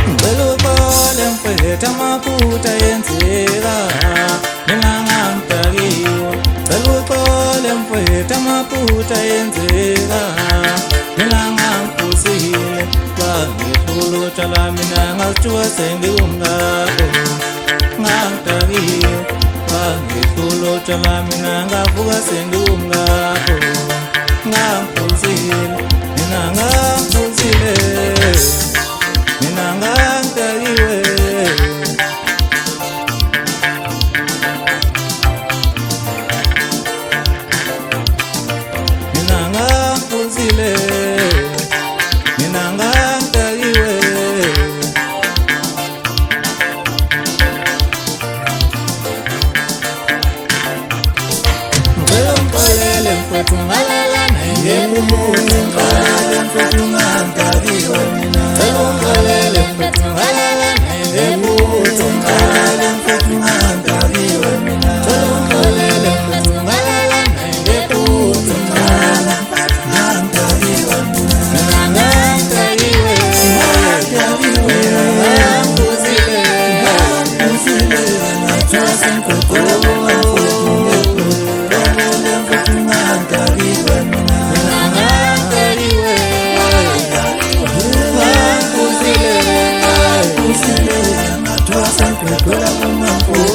Belubole mfethu amaphutha yenzeka mina ngamdakiwe Belubole mfethu amaphutha yenzeka mina ngamphuzile Bangithulutsha la mina ngazithiwa sengingumngakho Ngamdakiwe Bangithulutsha la mina ngavuka sengingumngakho Ngamphuzile mina ngamphuzile Mina ngamdakiwe Mina ngamphuzile Mina ngamdakiwe Ngempalele mfethu ngalalana ngemumuntu Ngale mfethu ngamdakiwe mina Ngempalele mfethu ngalalana ngemumuntu Ngale mfethu ngamdakiwe mina Ngempalele mfethu ngalalana ngemumuntu Ngale ngamdakiwe mina Mina ngamdakiwe Mina ngamphuzile Ngamphuzile Ngathiwa sengigugula Go